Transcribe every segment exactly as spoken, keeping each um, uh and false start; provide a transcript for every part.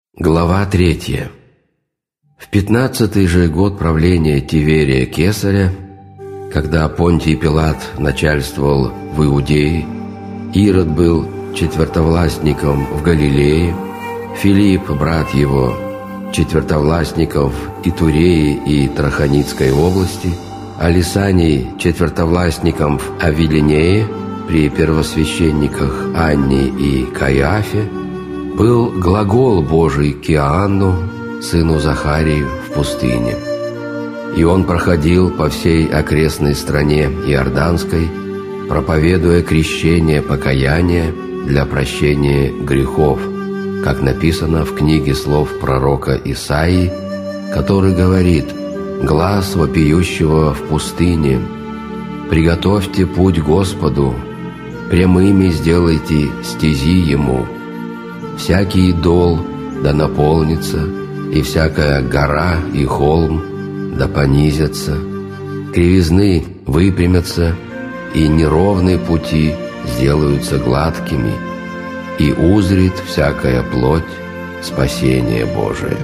Глава третья. В пятнадцатый же год правления Тиверия Кесаря, когда Понтий Пилат начальствовал в Иудее, Ирод был четвертовластником в Галилее, Филипп, брат его, четвертовластником в Итурее и Траханицкой области, а Лисаний четвертовластником в Авилинее при первосвященниках Анне и Каиафе, был глагол Божий к Иоанну, сыну Захарию, в пустыне. И он проходил по всей окрестной стране Иорданской, проповедуя крещение покаяния для прощения грехов, как написано в книге слов пророка Исаии, который говорит: «Глас вопиющего в пустыне, приготовьте путь Господу, прямыми сделайте стези Ему. Всякий дол да наполнится, и всякая гора и холм да понизятся, кривизны выпрямятся, и неровные пути сделаются гладкими, и узрит всякая плоть спасение Божие».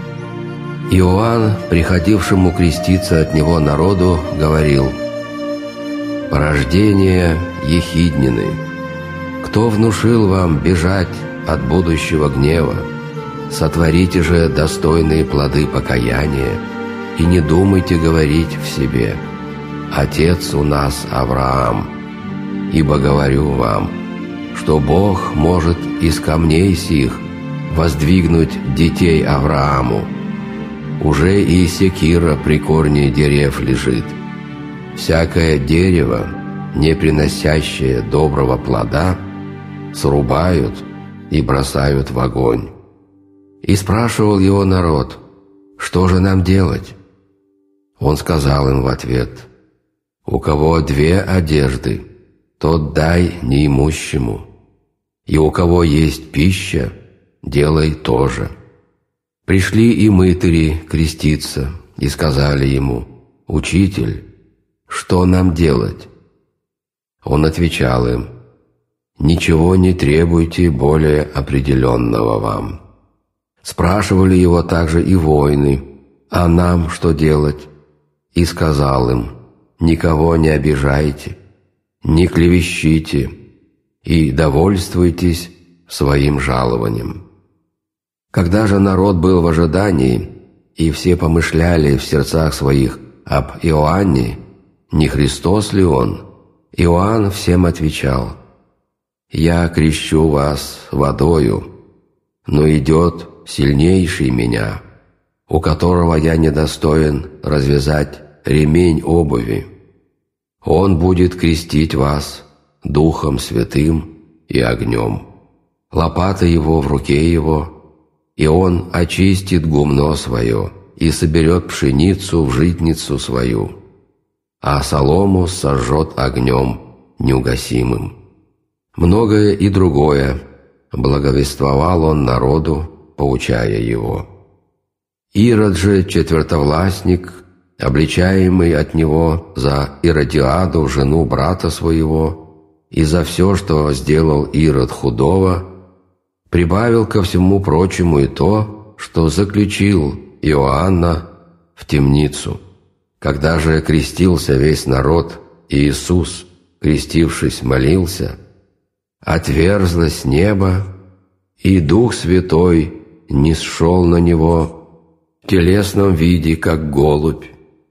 Иоанн, приходившему креститься от него народу, говорил: «Порождение ехиднины, кто внушил вам бежать от будущего гнева? Сотворите же достойные плоды покаяния, и не думайте говорить в себе: Отец у нас Авраам. Ибо говорю вам, что Бог может из камней сих воздвигнуть детей Аврааму. Уже и секира при корне дерев лежит. Всякое дерево, не приносящее доброго плода, срубают и бросают в огонь». И спрашивал его народ: «Что же нам делать?» Он сказал им в ответ: «У кого две одежды, тот дай неимущему, и у кого есть пища, делай то же». Пришли и мытари креститься и сказали ему: «Учитель, что нам делать?» Он отвечал им: «Ничего не требуйте более определенного вам». Спрашивали его также и воины: «А нам что делать?» И сказал им: «Никого не обижайте, не клевещите и довольствуйтесь своим жалованием». Когда же народ был в ожидании, и все помышляли в сердцах своих об Иоанне, не Христос ли он, Иоанн всем отвечал: «Я крещу вас водою, но идет сильнейший меня, у которого я недостоин развязать ремень обуви. Он будет крестить вас Духом Святым и огнем. Лопата его в руке его, и он очистит гумно свое и соберет пшеницу в житницу свою, а солому сожжет огнем неугасимым». Многое и другое благовествовал он народу, поучая его. Ирод же четвертовластник, обличаемый от него за Иродиаду, жену брата своего, и за все, что сделал Ирод худого, прибавил ко всему прочему и то, что заключил Иоанна в темницу. Когда же крестился весь народ, и Иисус, крестившись, молился, отверзлось небо, и Дух Святой нисшел на него в телесном виде, как голубь,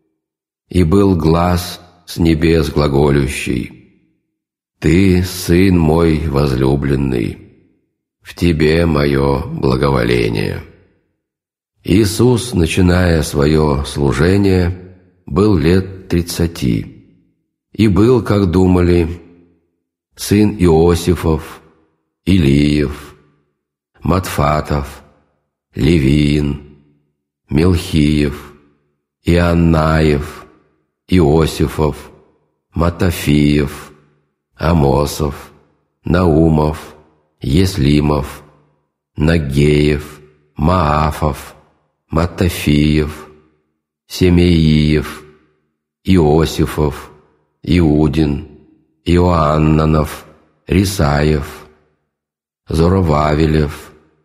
и был глас с небес глаголющий: «Ты, Сын мой возлюбленный, в Тебе мое благоволение». Иисус, начиная свое служение, был лет тридцати, и был, как думали, сын Иосифов, Илиев, Матфатов, Левиин, Мелхиев, Иоаннаев, Иосифов, Матафиев, Амосов, Наумов, Еслимов, Наггеев, Маафов, Матафиев, Семеиев, Иосифов, Иудин, Иоаннанов, Рисаев, Зоровавелев,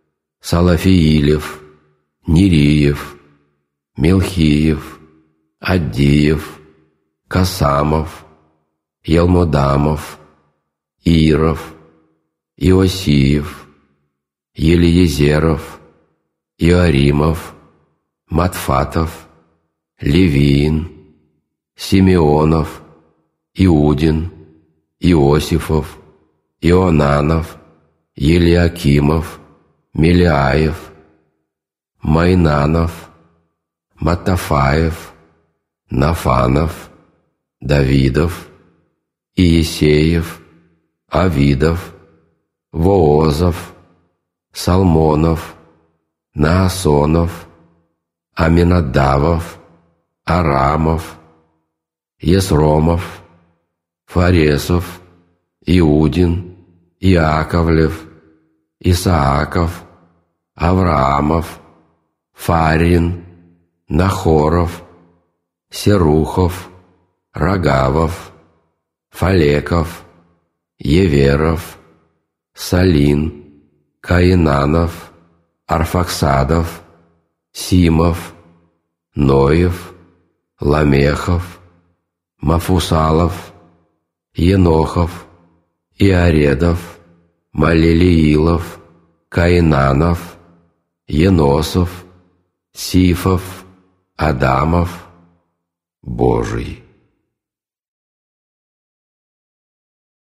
Салафиилев, Нериев, Мелхиев, Аддиев, Касамов, Елмодамов, Иров, Иосиев, Елиезеров, Иоримов, Матфатов, Левиин, Симеонов, Иудин, Иосифов, Ионанов, Елиакимов, Мелиаев, Майнанов, Матафаев, Нафанов, Давидов, Иесеев, Авидов, Воозов, Салмонов, Наасонов, Аминадавов, Арамов, Есромов, Фаресов, Иудин, Иаковлев, Исааков, Авраамов, Фарин, Нахоров, Серухов, Рогавов, Фалеков, Еверов, Салин, Каинанов, Арфаксадов, Симов, Ноев, Ламехов, Мафусалов, Енохов, Иаредов, Малелиилов, Каинанов, Еносов, Сифов, Адамов, Божий.